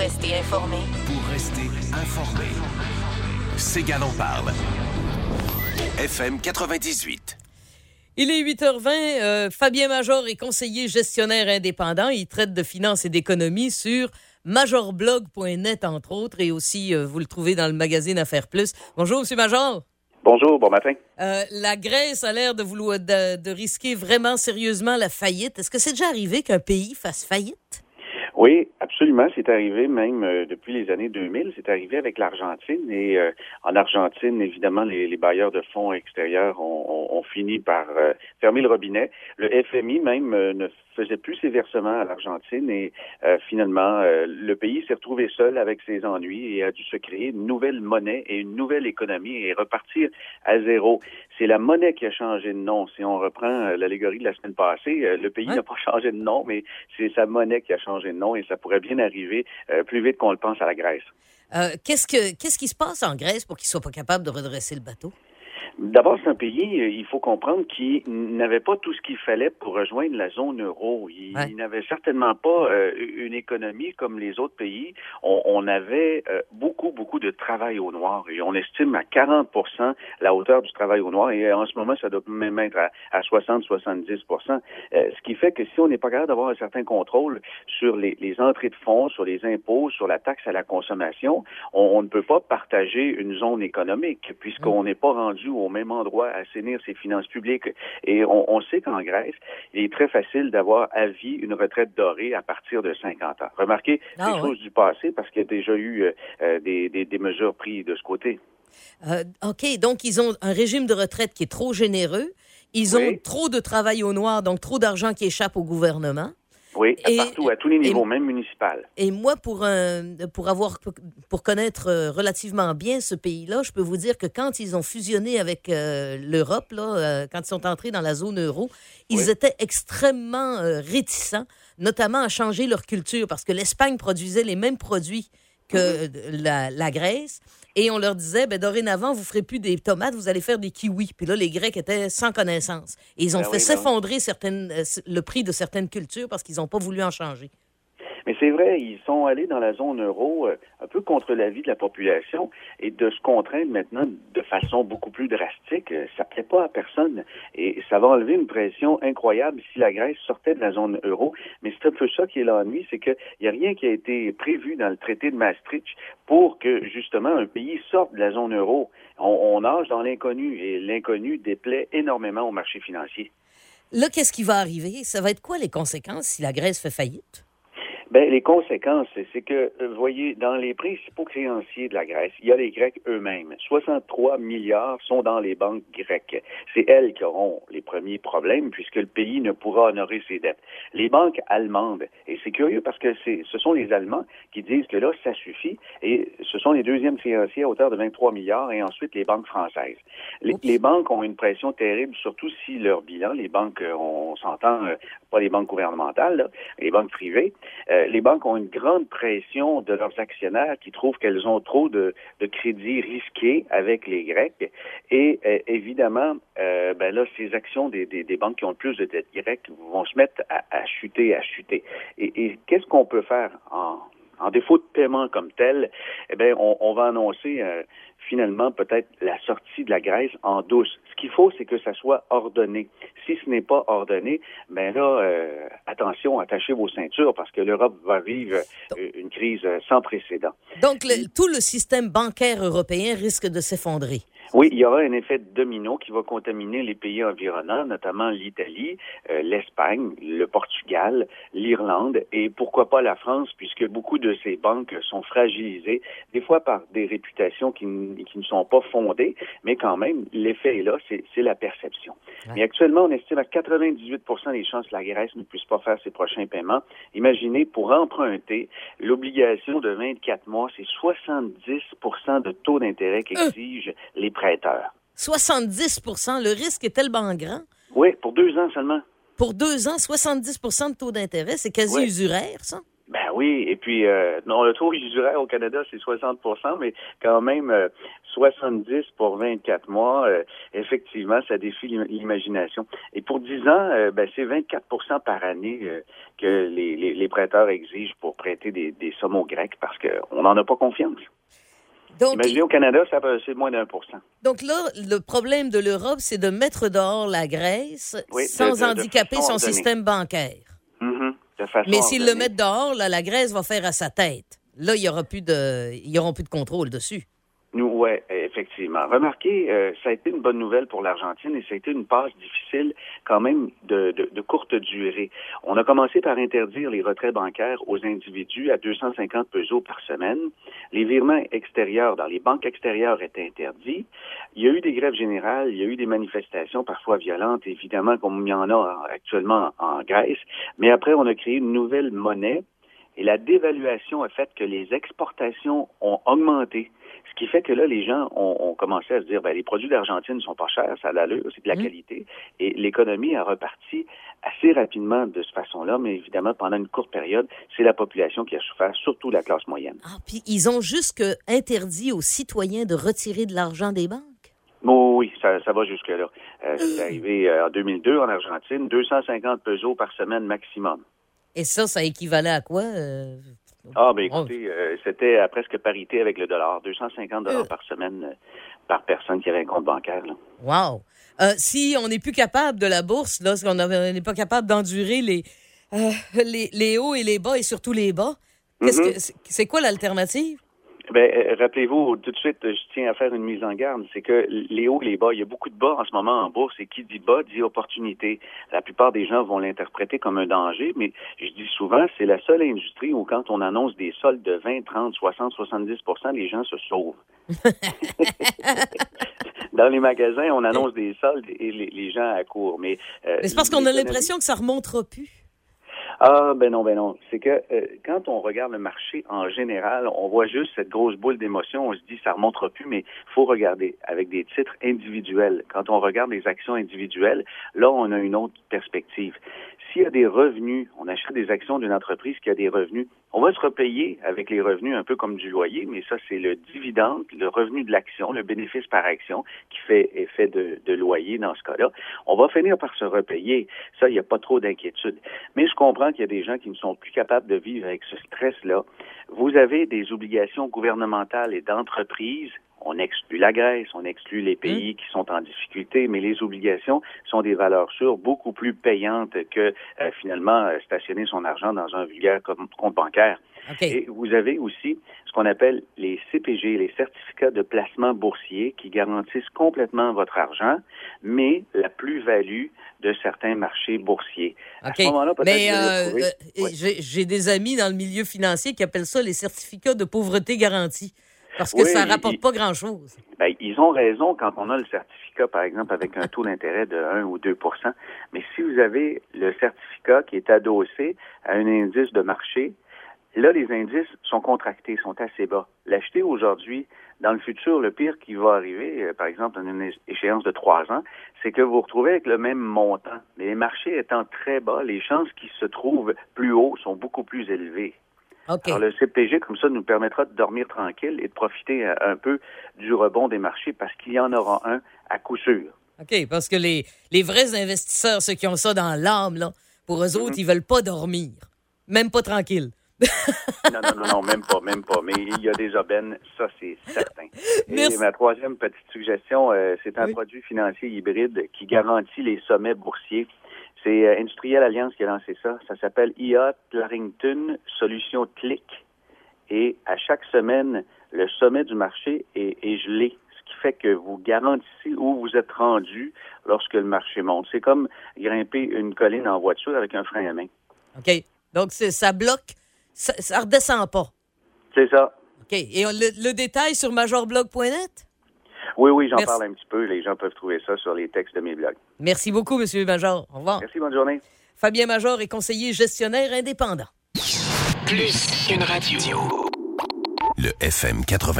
rester informé. C'est Gall en parle. Au FM 98. Il est 8h20. Fabien Major est conseiller gestionnaire indépendant. Il traite de finances et d'économie sur majorblog.net, entre autres, et aussi, vous le trouvez dans le magazine Affaires Plus. Bonjour, M. Major. Bonjour, bon matin. La Grèce a l'air de risquer vraiment sérieusement la faillite. Est-ce que c'est déjà arrivé qu'un pays fasse faillite? Oui, absolument. C'est arrivé même depuis les années 2000. C'est arrivé avec l'Argentine. Et en Argentine, évidemment, les bailleurs de fonds extérieurs ont fini par fermer le robinet. Le FMI même ne faisait plus ses versements à l'Argentine et finalement, le pays s'est retrouvé seul avec ses ennuis et a dû se créer une nouvelle monnaie et une nouvelle économie et repartir à zéro. C'est la monnaie qui a changé de nom. Si on reprend l'allégorie de la semaine passée, le pays n'a pas changé de nom, mais c'est sa monnaie qui a changé de nom et ça pourrait bien arriver plus vite qu'on le pense à la Grèce. Qu'est-ce qui se passe en Grèce pour qu'ils ne soient pas capables de redresser le bateau? D'abord, c'est un pays, il faut comprendre, qui n'avait pas tout ce qu'il fallait pour rejoindre la zone euro. Il n'avait certainement pas une économie comme les autres pays. On avait beaucoup de travail au noir et on estime à 40% la hauteur du travail au noir et en ce moment, ça doit même être à 60-70%. Ce qui fait que si on n'est pas capable d'avoir un certain contrôle sur les entrées de fonds, sur les impôts, sur la taxe à la consommation, on ne peut pas partager une zone économique puisqu'on n'est pas rendu au même endroit à assainir ses finances publiques. Et on sait qu'en Grèce, il est très facile d'avoir à vie une retraite dorée à partir de 50 ans. Remarquez les choses du passé parce qu'il y a déjà eu des mesures prises de ce côté. OK, donc ils ont un régime de retraite qui est trop généreux. Ils ont trop de travail au noir, donc trop d'argent qui échappe au gouvernement. Oui, partout, à tous les niveaux, même municipal. Et moi, pour connaître relativement bien ce pays-là, je peux vous dire que quand ils ont fusionné avec l'Europe, quand ils sont entrés dans la zone euro, ils étaient extrêmement réticents, notamment à changer leur culture, parce que l'Espagne produisait les mêmes produits que la Grèce. Et on leur disait, dorénavant, vous ferez plus des tomates, vous allez faire des kiwis. Puis là, les Grecs étaient sans connaissance. Et ils ont fait s'effondrer le prix de certaines cultures parce qu'ils n'ont pas voulu en changer. Mais c'est vrai, ils sont allés dans la zone euro un peu contre l'avis de la population et de se contraindre maintenant de façon beaucoup plus drastique, ça plaît pas à personne et ça va enlever une pression incroyable si la Grèce sortait de la zone euro. Mais c'est un peu ça qui est l'ennui, c'est qu'il n'y a rien qui a été prévu dans le traité de Maastricht pour que justement un pays sorte de la zone euro. On nage dans l'inconnu et l'inconnu déplaît énormément au marché financier. Là, qu'est-ce qui va arriver? Ça va être quoi les conséquences si la Grèce fait faillite? Les conséquences, c'est que, vous voyez, dans les principaux créanciers de la Grèce, il y a les Grecs eux-mêmes. 63 milliards sont dans les banques grecques. C'est elles qui auront les premiers problèmes puisque le pays ne pourra honorer ses dettes. Les banques allemandes, et c'est curieux parce que ce sont les Allemands qui disent que là, ça suffit, et ce sont les deuxièmes créanciers à hauteur de 23 milliards et ensuite les banques françaises. Les banques ont une pression terrible, surtout si leur bilan, les banques, on s'entend, pas les banques gouvernementales, là, les banques privées, les banques ont une grande pression de leurs actionnaires qui trouvent qu'elles ont trop de crédits risqués avec les Grecs. Et évidemment, là, ces actions des banques qui ont le plus de dettes grecques vont se mettre à chuter. Et qu'est-ce qu'on peut faire en défaut de paiement comme tel? On va annoncer finalement peut-être la sortie de la Grèce en douce. Ce qu'il faut, c'est que ça soit ordonné. Si ce n'est pas ordonné, attention, attachez vos ceintures parce que l'Europe va vivre une crise sans précédent. Donc, tout le système bancaire européen risque de s'effondrer. Oui, il y aura un effet domino qui va contaminer les pays environnants, notamment l'Italie, l'Espagne, le Portugal, l'Irlande et pourquoi pas la France, puisque beaucoup de ces banques sont fragilisées, des fois par des réputations qui ne sont pas fondées, mais quand même, l'effet est là, c'est la perception. Ouais. Mais actuellement, on estime à 98% des chances que la Grèce ne puisse pas faire ses prochains paiements. Imaginez, pour emprunter, l'obligation de 24 mois, c'est 70% de taux d'intérêt qu'exigent les prêteurs. 70%? Le risque est tellement grand? Oui, pour 2 ans seulement. Pour 2 ans, 70% de taux d'intérêt, c'est quasi usuraire, ça? oui, et puis non, le taux usuraire au Canada, c'est 60%, mais quand même 70 pour 24 mois, effectivement, ça défie l'imagination. Et pour 10 ans, c'est 24% par année que les prêteurs exigent pour prêter des sommes aux Grecs parce qu'on n'en a pas confiance. Donc, imaginez au Canada, c'est moins d'1%. Donc là, le problème de l'Europe, c'est de mettre dehors la Grèce sans handicaper son système bancaire. Mm-hmm. Mais s'ils le mettent dehors, là, la Grèce va faire à sa tête. Là, ils n'auront plus de contrôle dessus. Oui, effectivement. Remarquez, ça a été une bonne nouvelle pour l'Argentine et ça a été une passe difficile quand même de courte durée. On a commencé par interdire les retraits bancaires aux individus à 250 pesos par semaine. Les virements extérieurs dans les banques extérieures étaient interdits. Il y a eu des grèves générales, il y a eu des manifestations parfois violentes, évidemment, comme il y en a actuellement en Grèce. Mais après, on a créé une nouvelle monnaie et la dévaluation a fait que les exportations ont augmenté. Ce qui fait que là, les gens ont commencé à se dire, les produits d'Argentine sont pas chers, ça a l'allure, c'est de la qualité. Et l'économie a reparti assez rapidement de cette façon-là, mais évidemment, pendant une courte période, c'est la population qui a souffert, surtout la classe moyenne. Ah, puis ils ont jusque interdit aux citoyens de retirer de l'argent des banques? Oh, oui, ça va jusque-là. C'est arrivé en 2002 en Argentine, 250 pesos par semaine maximum. Et ça équivalait à quoi? Écoutez, c'était à presque parité avec le dollar. 250 $ par semaine par personne qui avait un compte bancaire. Là. Wow! Si on n'est plus capable de la bourse, là, si on n'est pas capable d'endurer les hauts et les bas, et surtout les bas, c'est quoi l'alternative? Rappelez-vous, tout de suite, je tiens à faire une mise en garde, c'est que les hauts, les bas, il y a beaucoup de bas en ce moment en bourse, et qui dit bas dit opportunité. La plupart des gens vont l'interpréter comme un danger, mais je dis souvent, c'est la seule industrie où quand on annonce des soldes de 20, 30, 60, 70%, les gens se sauvent. Dans les magasins, on annonce des soldes et les gens accourent. Mais c'est parce qu'on a l'impression que ça remontera plus. Non. C'est que quand on regarde le marché en général, on voit juste cette grosse boule d'émotion. On se dit, ça remontera plus, mais il faut regarder avec des titres individuels. Quand on regarde les actions individuelles, là, on a une autre perspective. S'il y a des revenus, on achète des actions d'une entreprise qui a des revenus, on va se repayer avec les revenus un peu comme du loyer, mais ça, c'est le dividende, le revenu de l'action, le bénéfice par action qui fait effet de loyer dans ce cas-là. On va finir par se repayer. Ça, il n'y a pas trop d'inquiétude. Mais je comprends qu'il y a des gens qui ne sont plus capables de vivre avec ce stress-là. Vous avez des obligations gouvernementales et d'entreprises. On exclut la Grèce, on exclut les pays qui sont en difficulté, mais les obligations sont des valeurs sûres beaucoup plus payantes que finalement stationner son argent dans un vulgaire compte bancaire. Okay. Et vous avez aussi ce qu'on appelle les CPG, les certificats de placement boursier, qui garantissent complètement votre argent, mais la plus-value de certains marchés boursiers. Okay. À ce moment-là, peut-être j'ai des amis dans le milieu financier qui appellent ça les certificats de pauvreté garantie. Parce que ça ne rapporte pas grand-chose. Ils ont raison quand on a le certificat, par exemple, avec un taux d'intérêt de 1 ou 2 %. Mais si vous avez le certificat qui est adossé à un indice de marché, là, les indices sont contractés, sont assez bas. L'acheter aujourd'hui, dans le futur, le pire qui va arriver, par exemple, dans une échéance de 3 ans, c'est que vous vous retrouvez avec le même montant. Mais les marchés étant très bas, les chances qu'ils se trouvent plus hauts sont beaucoup plus élevées. Okay. Alors, le CPG, comme ça, nous permettra de dormir tranquille et de profiter un peu du rebond des marchés parce qu'il y en aura un à coup sûr. OK, parce que les vrais investisseurs, ceux qui ont ça dans l'âme, là, pour eux autres, ils veulent pas dormir. Même pas tranquille. Non, même pas. Mais il y a des aubaines, ça, c'est certain. Et ma troisième petite suggestion, c'est un produit financier hybride qui garantit les sommets boursiers. C'est Industrielle Alliance qui a lancé ça. Ça s'appelle IA Clarington Solution Click. Et à chaque semaine, le sommet du marché est gelé, ce qui fait que vous garantissez où vous êtes rendu lorsque le marché monte. C'est comme grimper une colline en voiture avec un frein à main. OK. Donc, ça bloque, ça redescend pas. C'est ça. OK. Et le détail sur majorblog.net? Oui, j'en parle un petit peu. Les gens peuvent trouver ça sur les textes de mes blogs. Merci beaucoup, M. Major. Au revoir. Merci, bonne journée. Fabien Major est conseiller gestionnaire indépendant. Plus qu'une radio. Le FM 80.